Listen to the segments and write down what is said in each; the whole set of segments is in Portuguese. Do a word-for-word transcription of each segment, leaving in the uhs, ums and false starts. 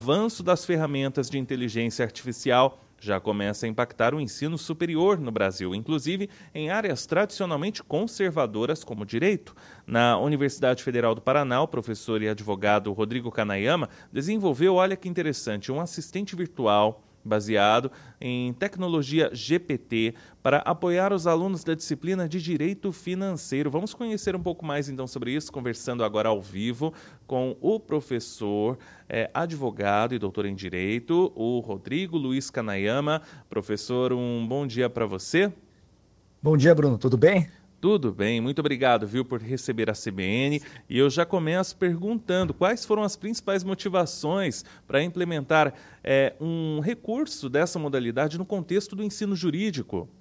avanço das ferramentas de inteligência artificial já começa a impactar o ensino superior no Brasil, inclusive em áreas tradicionalmente conservadoras como direito. Na Universidade Federal do Paraná, o professor e advogado Rodrigo Kanayama desenvolveu, olha que interessante, um assistente virtual baseado em tecnologia G P T para apoiar os alunos da disciplina de Direito Financeiro. Vamos conhecer um pouco mais então sobre isso, conversando agora ao vivo com o professor, é, advogado e doutor em Direito, o Rodrigo Luiz Kanayama. Professor, um bom dia para você. Bom dia, Bruno. Tudo bem? Tudo bem, muito obrigado, viu, por receber a C B N. E eu já começo perguntando quais foram as principais motivações para implementar é, um recurso dessa modalidade no contexto do ensino jurídico.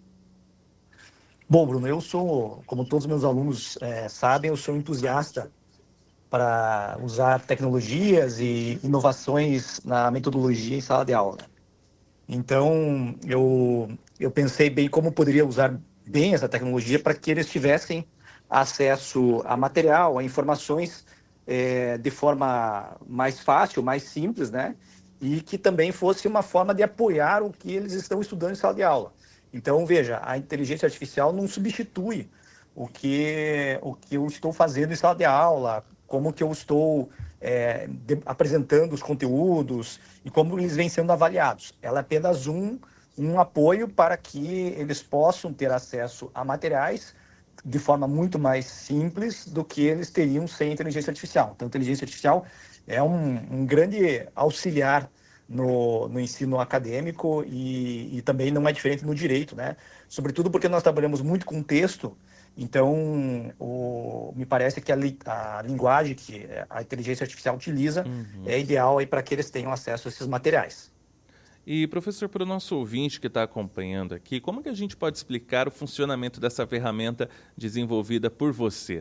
Bom, Bruno, eu sou, como todos os meus alunos é, sabem, eu sou entusiasta para usar tecnologias e inovações na metodologia em sala de aula. Então, eu, eu pensei bem como poderia usar bem essa tecnologia para que eles tivessem acesso a material, a informações é, de forma mais fácil, mais simples, né? E que também fosse uma forma de apoiar o que eles estão estudando em sala de aula. Então, veja, a inteligência artificial não substitui o que, o que eu estou fazendo em sala de aula, como que eu estou é, de, apresentando os conteúdos e como eles vêm sendo avaliados. Ela é apenas um um apoio para que eles possam ter acesso a materiais de forma muito mais simples do que eles teriam sem inteligência artificial. Então, a inteligência artificial é um, um grande auxiliar no, no ensino acadêmico e, e também não é diferente no direito, né? Sobretudo porque nós trabalhamos muito com texto, então o, me parece que a, li, a linguagem que a inteligência artificial utiliza Uhum. é ideal para que eles tenham acesso a esses materiais. E, professor, para o nosso ouvinte que está acompanhando aqui, como que a gente pode explicar o funcionamento dessa ferramenta desenvolvida por você?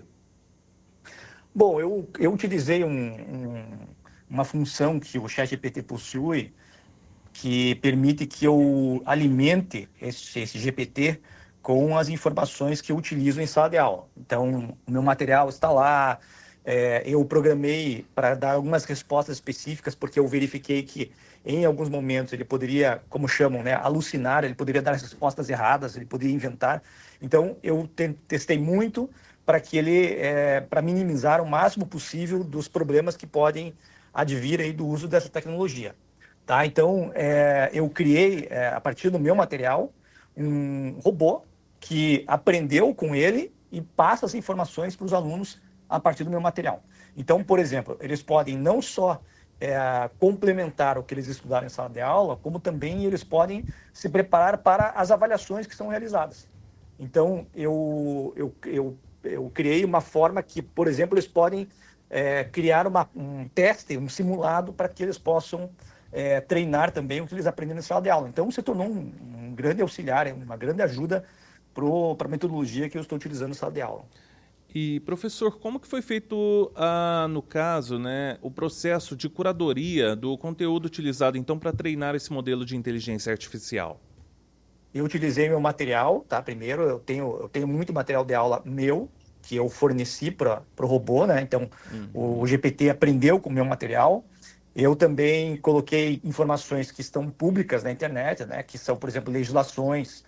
Bom, eu, eu utilizei um, um, uma função que o ChatGPT possui, que permite que eu alimente esse, esse G P T com as informações que eu utilizo em sala de aula. Então, o meu material está lá, é, eu programei para dar algumas respostas específicas, porque eu verifiquei que em alguns momentos ele poderia, como chamam, né, alucinar, ele poderia dar respostas erradas, ele poderia inventar. Então, eu te testei muito para que ele, é, para minimizar o máximo possível dos problemas que podem advir aí do uso dessa tecnologia. Tá? Então, é, eu criei, é, a partir do meu material, um robô que aprendeu com ele e passa as informações para os alunos a partir do meu material. Então, por exemplo, eles podem não só é, complementar o que eles estudaram em sala de aula, como também eles podem se preparar para as avaliações que são realizadas. Então, eu, eu, eu, eu criei uma forma que, por exemplo, eles podem é, criar uma, um teste, um simulado para que eles possam É, treinar também o que eles aprendem em sala de aula. Então, se tornou um, um grande auxiliar, uma grande ajuda para a metodologia que eu estou utilizando em sala de aula. E, professor, como que foi feito, ah, no caso, né, o processo de curadoria do conteúdo utilizado, então, para treinar esse modelo de inteligência artificial? Eu utilizei meu material, tá? Primeiro, eu tenho, eu tenho muito material de aula meu, que eu forneci para o robô, né? Então, Uhum. o G P T aprendeu com o meu material. Eu também coloquei informações que estão públicas na internet, né? Que são, por exemplo, legislações,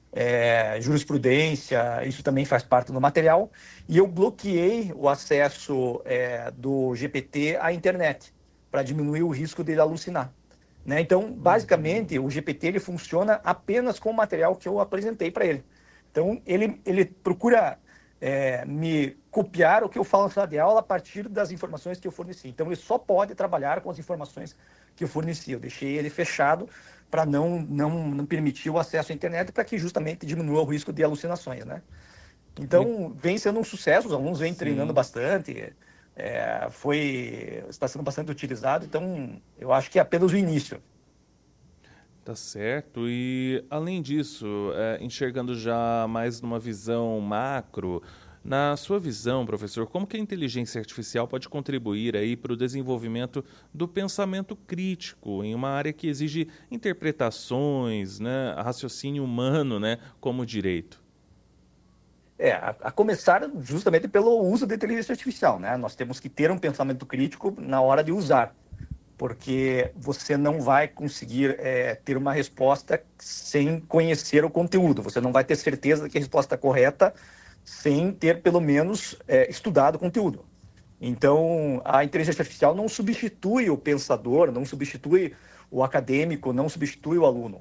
é, jurisprudência, isso também faz parte do material. E eu bloqueei o acesso é, do G P T à internet, para diminuir o risco dele alucinar. Né? Então, Uhum. basicamente, o G P T ele funciona apenas com o material que eu apresentei para ele. Então, ele, ele procura é, me copiar o que eu falo na sala de aula a partir das informações que eu forneci. Então, ele só pode trabalhar com as informações que eu forneci. Eu deixei ele fechado para não, não, não permitir o acesso à internet, para que justamente diminua o risco de alucinações. Né? Muito, Então, vem sendo um sucesso, os alunos vêm treinando sim. bastante, é, foi, está sendo bastante utilizado, então eu acho que é apenas o início. Tá certo. E, além disso, é, enxergando já mais numa visão macro, na sua visão, professor, como que a inteligência artificial pode contribuir aí para o desenvolvimento do pensamento crítico em uma área que exige interpretações, né, raciocínio humano, né, como o direito? É, a, a começar justamente pelo uso da inteligência artificial, né? Nós temos que ter um pensamento crítico na hora de usar. porque você não vai conseguir é, ter uma resposta sem conhecer o conteúdo. Você não vai ter certeza de que a resposta é correta sem ter, pelo menos, é, estudado o conteúdo. Então, a inteligência artificial não substitui o pensador, não substitui o acadêmico, não substitui o aluno.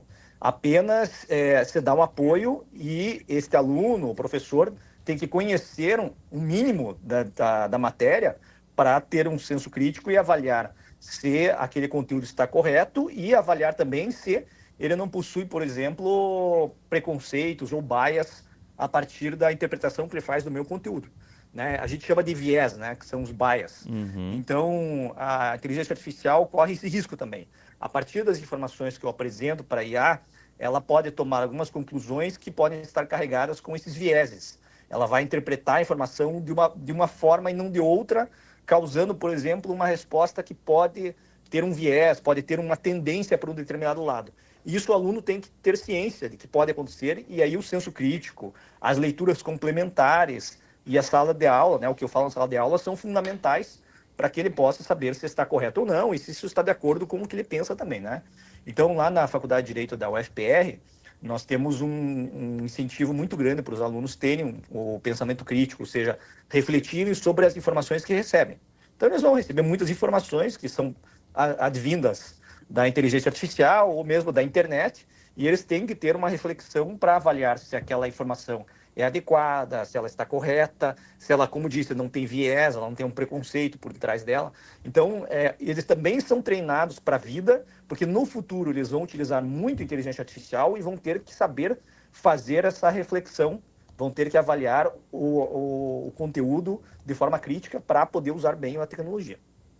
Apenas é, se dá um apoio e este aluno, o professor, tem que conhecer um, um mínimo da, da, da matéria para ter um senso crítico e avaliar se aquele conteúdo está correto e avaliar também se ele não possui, por exemplo, preconceitos ou bias a partir da interpretação que ele faz do meu conteúdo. Né? A gente chama de viés, né? Que são os bias. Uhum. Então, a inteligência artificial corre esse risco também. A partir das informações que eu apresento para a I A, ela pode tomar algumas conclusões que podem estar carregadas com esses vieses. Ela vai interpretar a informação de uma, de uma forma e não de outra, causando, por exemplo, uma resposta que pode ter um viés, pode ter uma tendência para um determinado lado. E isso o aluno tem que ter ciência de que pode acontecer, e aí o senso crítico, as leituras complementares e a sala de aula, né, o que eu falo na sala de aula, são fundamentais para que ele possa saber se está correto ou não e se isso está de acordo com o que ele pensa também, né? Então, lá na Faculdade de Direito da U F P R, nós temos um, um incentivo muito grande para os alunos terem o pensamento crítico, ou seja, refletirem sobre as informações que recebem. Então, eles vão receber muitas informações que são advindas da inteligência artificial ou mesmo da internet, e eles têm que ter uma reflexão para avaliar se aquela informação é adequada, se ela está correta, se ela, como disse, não tem viés, ela não tem um preconceito por trás dela. Então, é, eles também são treinados para a vida, porque no futuro eles vão utilizar muito inteligência artificial e vão ter que saber fazer essa reflexão, vão ter que avaliar o, o, o conteúdo de forma crítica para poder usar bem a tecnologia.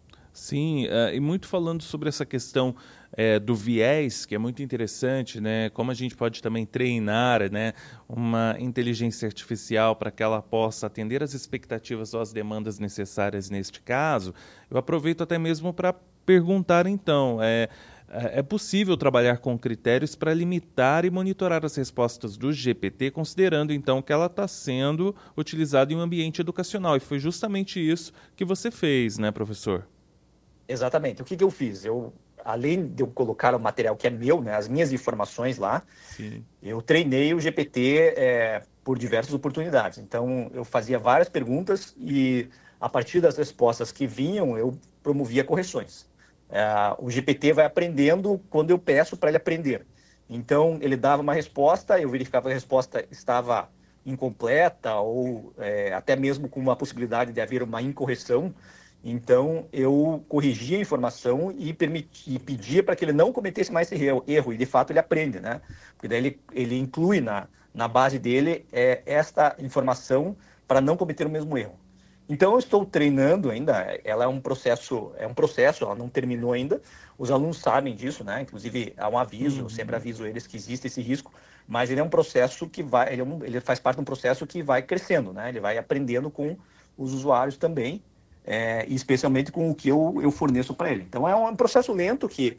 Sim, uh, e muito falando sobre essa questão uh, do viés, que é muito interessante, né? Como a gente pode também treinar, né, uma inteligência artificial para que ela possa atender às expectativas ou às demandas necessárias neste caso. Eu aproveito até mesmo para perguntar, então, é, é possível trabalhar com critérios para limitar e monitorar as respostas do G P T, considerando, então, que ela está sendo utilizada em um ambiente educacional. E foi justamente isso que você fez, né, professor? Exatamente. O que, que eu fiz? Eu, além de eu colocar o material que é meu, né, as minhas informações lá, Sim. eu treinei o G P T é, por diversas oportunidades. Então, eu fazia várias perguntas e, a partir das respostas que vinham, eu promovia correções. É, o G P T vai aprendendo quando eu peço para ele aprender. Então, ele dava uma resposta, eu verificava que a resposta estava incompleta ou é, até mesmo com uma possibilidade de haver uma incorreção. Então, eu corrigia a informação e, permitia, e pedia para que ele não cometesse mais esse erro. E, de fato, ele aprende, né? Porque daí ele, ele inclui na, na base dele é, esta informação para não cometer o mesmo erro. Então, eu estou treinando ainda. Ela é um processo, é um processo, ela não terminou ainda. Os alunos sabem disso, né? Inclusive, há um aviso, uhum. eu sempre aviso eles que existe esse risco. Mas ele é um processo que vai, ele, é um, ele faz parte de um processo que vai crescendo, né? Ele vai aprendendo com os usuários também. É, especialmente com o que eu, eu forneço para ele. Então, é um processo lento que,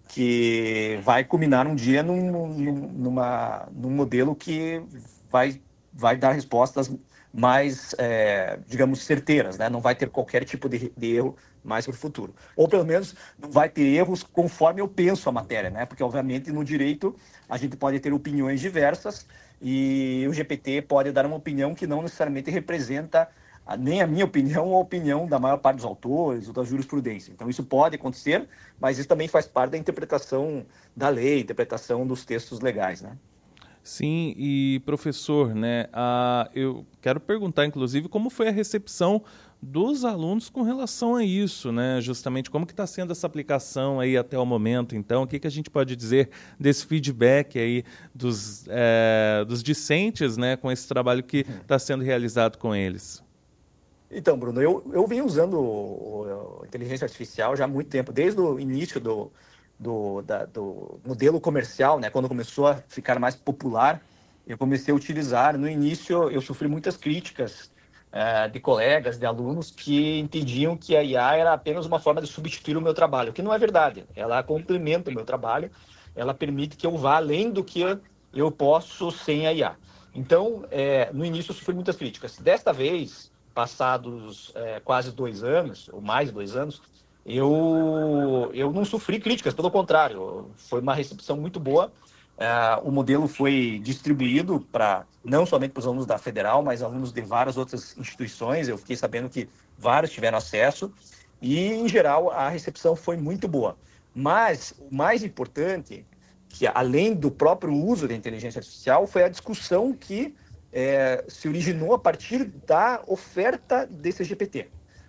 que vai culminar um dia num, num, numa, num modelo que vai, vai dar respostas mais, é, digamos, certeiras, né? Não vai ter qualquer tipo de, de erro mais para o futuro. Ou, pelo menos, não vai ter erros conforme eu penso a matéria, né? Porque, obviamente, no direito, a gente pode ter opiniões diversas e o G P T pode dar uma opinião que não necessariamente representa nem a minha opinião ou a opinião da maior parte dos autores ou da jurisprudência. Então, isso pode acontecer, mas isso também faz parte da interpretação da lei, interpretação dos textos legais, né? Sim, e professor, né, a, eu quero perguntar, inclusive, como foi a recepção dos alunos com relação a isso, né? Justamente como que está sendo essa aplicação aí até o momento, então, o que, que a gente pode dizer desse feedback aí dos, é, dos discentes, né, com esse trabalho que está sendo realizado com eles? Então, Bruno, eu, eu venho usando o, o inteligência artificial já há muito tempo, desde o início do, do, da, do modelo comercial, né? Quando começou a ficar mais popular, eu comecei a utilizar. No início, eu sofri muitas críticas é, de colegas, de alunos, que entendiam que a I A era apenas uma forma de substituir o meu trabalho, o que não é verdade. Ela complementa o meu trabalho, ela permite que eu vá além do que eu posso sem a I A. Então, é, no início, eu sofri muitas críticas. Desta vez, passados é, quase dois anos, ou mais de dois anos, eu, eu não sofri críticas, pelo contrário, foi uma recepção muito boa. Uh, o modelo foi distribuído para não somente para os alunos da Federal, mas alunos de várias outras instituições. Eu fiquei sabendo que vários tiveram acesso e, em geral, a recepção foi muito boa. Mas o mais importante, que além do próprio uso da inteligência artificial, foi a discussão que é, se originou a partir da oferta desse G P T.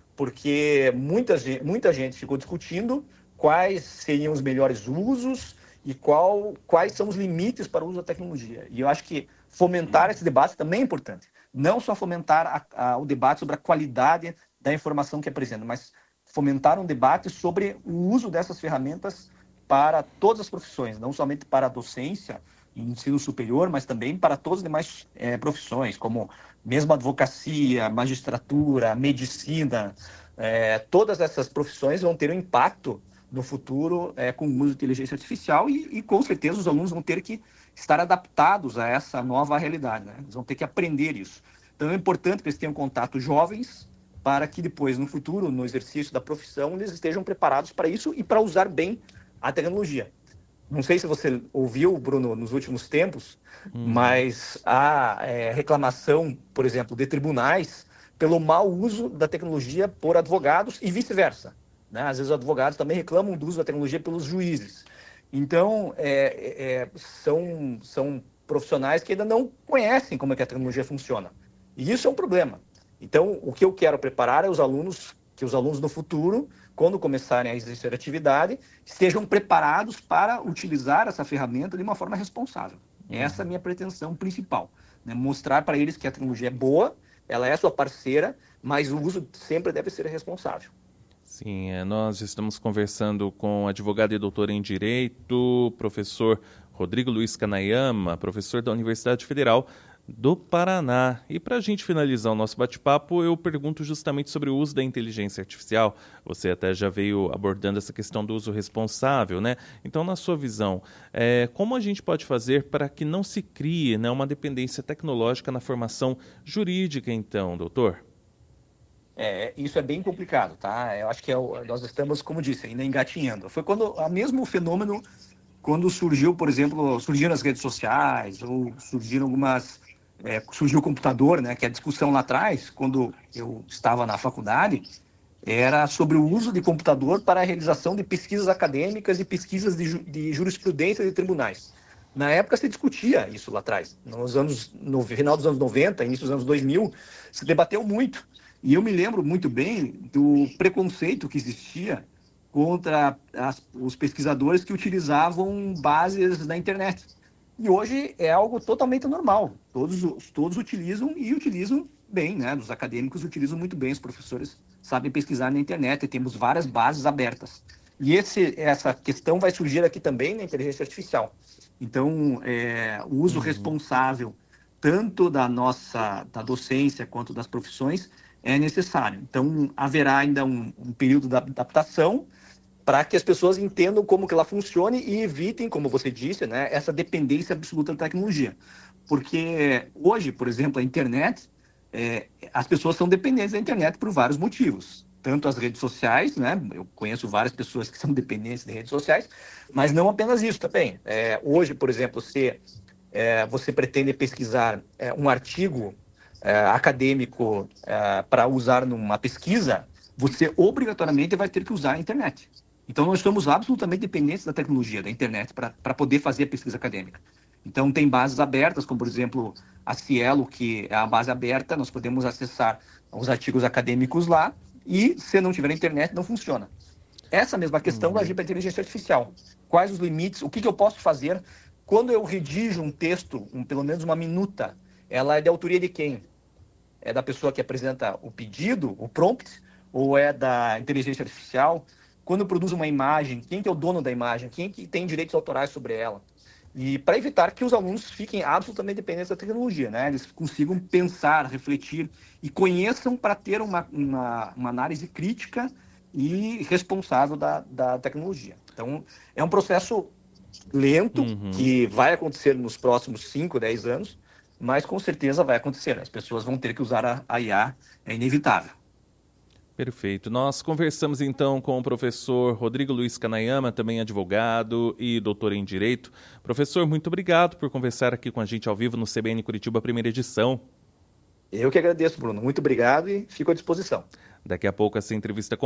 Porque muita, muita gente ficou discutindo quais seriam os melhores usos e qual, quais são os limites para o uso da tecnologia. E eu acho que fomentar esse debate também é importante. Não só fomentar a, a, o debate sobre a qualidade da informação que apresenta, mas fomentar um debate sobre o uso dessas ferramentas para todas as profissões, não somente para a docência e ensino superior, mas também para todas as demais é, profissões, como mesmo advocacia, magistratura, medicina. É, todas essas profissões vão ter um impacto no futuro é, com o uso de inteligência artificial e, e, com certeza, os alunos vão ter que estar adaptados a essa nova realidade, né? Eles vão ter que aprender isso. Então, é importante que eles tenham contato jovens para que depois, no futuro, no exercício da profissão, eles estejam preparados para isso e para usar bem a tecnologia. Não sei se você ouviu, Bruno, nos últimos tempos, hum. mas há é, reclamação, por exemplo, de tribunais pelo mau uso da tecnologia por advogados e vice-versa. Né? Às vezes os advogados também reclamam do uso da tecnologia pelos juízes. Então, é, é, são, são profissionais que ainda não conhecem como é que a tecnologia funciona. E isso é um problema. Então, o que eu quero preparar é os alunos, que os alunos no futuro, quando começarem a exercer atividade, estejam preparados para utilizar essa ferramenta de uma forma responsável. Uhum. Essa é a minha pretensão principal. Né? Mostrar para eles que a tecnologia é boa, ela é sua parceira, mas o uso sempre deve ser responsável. Sim, é, nós estamos conversando com o advogado e doutor em Direito, professor Rodrigo Luiz Kanayama, professor da Universidade Federal do Paraná. E para a gente finalizar o nosso bate-papo, eu pergunto justamente sobre o uso da inteligência artificial. Você até já veio abordando essa questão do uso responsável, né? Então, na sua visão, é, como a gente pode fazer para que não se crie, né, uma dependência tecnológica na formação jurídica, então, doutor? É, isso é bem complicado, tá? Eu acho que é o, nós estamos, como disse, ainda engatinhando. Foi quando o mesmo fenômeno, quando surgiu, por exemplo, surgiram as redes sociais, ou surgiram algumas... É, surgiu o computador, né? Que a discussão lá atrás, quando eu estava na faculdade, era sobre o uso de computador para a realização de pesquisas acadêmicas e pesquisas de, ju, de jurisprudência de tribunais. Na época se discutia isso lá atrás. Nos anos, no final dos anos noventa, início dos anos dois mil, se debateu muito. E eu me lembro muito bem do preconceito que existia contra as, os pesquisadores que utilizavam bases da internet. E hoje é algo totalmente normal. Todos, todos utilizam e utilizam bem, né? Os acadêmicos utilizam muito bem, os professores sabem pesquisar na internet e temos várias bases abertas. E esse, essa questão vai surgir aqui também na inteligência artificial. Então, é, o uso uhum. responsável tanto da nossa da docência quanto das profissões é necessário. Então, haverá ainda um, um período de adaptação para que as pessoas entendam como que ela funcione e evitem, como você disse, né, essa dependência absoluta da tecnologia. Porque hoje, por exemplo, a internet, é, as pessoas são dependentes da internet por vários motivos. Tanto as redes sociais, né, eu conheço várias pessoas que são dependentes de redes sociais, mas não apenas isso também. É, hoje, por exemplo, se é, você pretende pesquisar é, um artigo é, acadêmico é, para usar numa pesquisa, você obrigatoriamente vai ter que usar a internet. Então, nós estamos absolutamente dependentes da tecnologia, da internet, para poder fazer a pesquisa acadêmica. Então, tem bases abertas, como, por exemplo, a Cielo, que é a base aberta, nós podemos acessar os artigos acadêmicos lá, e, se não tiver internet, não funciona. Essa mesma questão vai agir para a inteligência artificial. Quais os limites? O que, que eu posso fazer quando eu redijo um texto, um, pelo menos uma minuta? Ela é de autoria de quem? É da pessoa que apresenta o pedido, o prompt, ou é da inteligência artificial? Quando eu produzo uma imagem, quem que é o dono da imagem? Quem que tem direitos autorais sobre ela? E para evitar que os alunos fiquem absolutamente dependentes da tecnologia, né? Eles consigam pensar, refletir e conheçam para ter uma, uma, uma análise crítica e responsável da, da tecnologia. Então, é um processo lento, uhum. que vai acontecer nos próximos cinco, dez anos, mas com certeza vai acontecer. As pessoas vão ter que usar a, a I A, é inevitável. Perfeito. Nós conversamos então com o professor Rodrigo Luiz Kanayama, também advogado e doutor em Direito. Professor, muito obrigado por conversar aqui com a gente ao vivo no C B N Curitiba, primeira edição. Eu que agradeço, Bruno. Muito obrigado e fico à disposição. Daqui a pouco essa entrevista